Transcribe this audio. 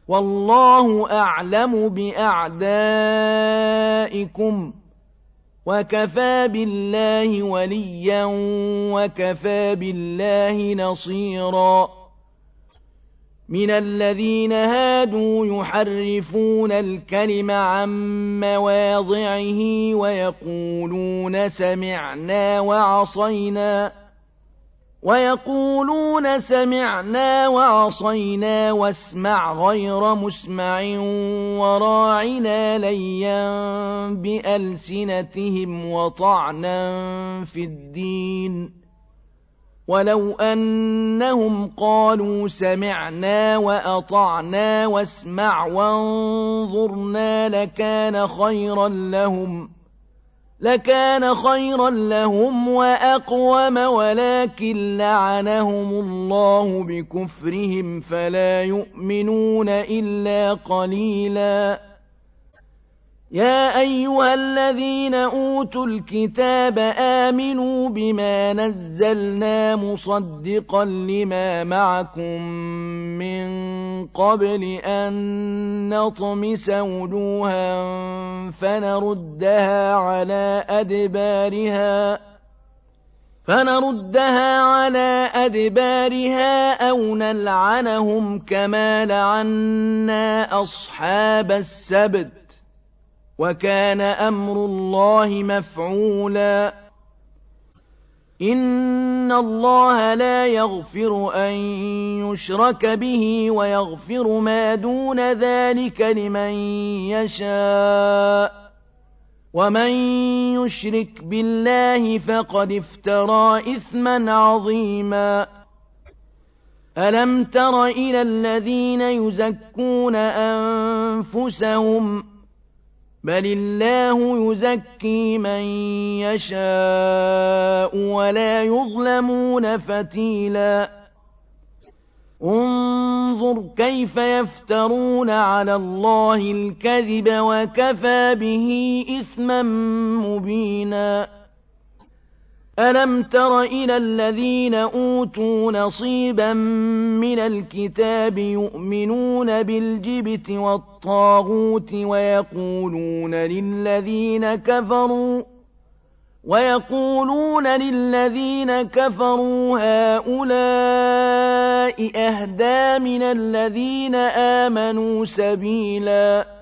والله أعلم بأعدائكم وكفى بالله وليا وكفى بالله نصيرا من الذين هادوا يحرفون الكلم عن مواضعه ويقولون سمعنا وعصينا واسمع غير مسمع وراعنا ليا بألسنتهم وطعنا في الدين ولو أنهم قالوا سمعنا وأطعنا واسمع وانظرنا لكان خيرا لهم وأقوم ولكن لعنهم الله بكفرهم فلا يؤمنون إلا قليلا يا أيها الذين أوتوا الكتاب آمنوا بما نزلنا مصدقا لما معكم من قبل أن نطمس وجوها فنردها على أدبارها أو نلعنهم كما لعنا أصحاب السبت وكان أمر الله مفعولا إن الله لا يغفر أن يشرك به ويغفر ما دون ذلك لمن يشاء ومن يشرك بالله فقد افترى إثما عظيما ألم تر إلى الذين يزكون أنفسهم بل الله يزكي من يشاء ولا يظلمون فتيلا انظر كيف يفترون على الله الكذب وكفى به إثما مبينا ألم تر إلى الذين أوتوا نصيبا من الكتاب يؤمنون بالجبت والطاغوت ويقولون للذين كفروا هؤلاء أهدى من الذين آمنوا سبيلا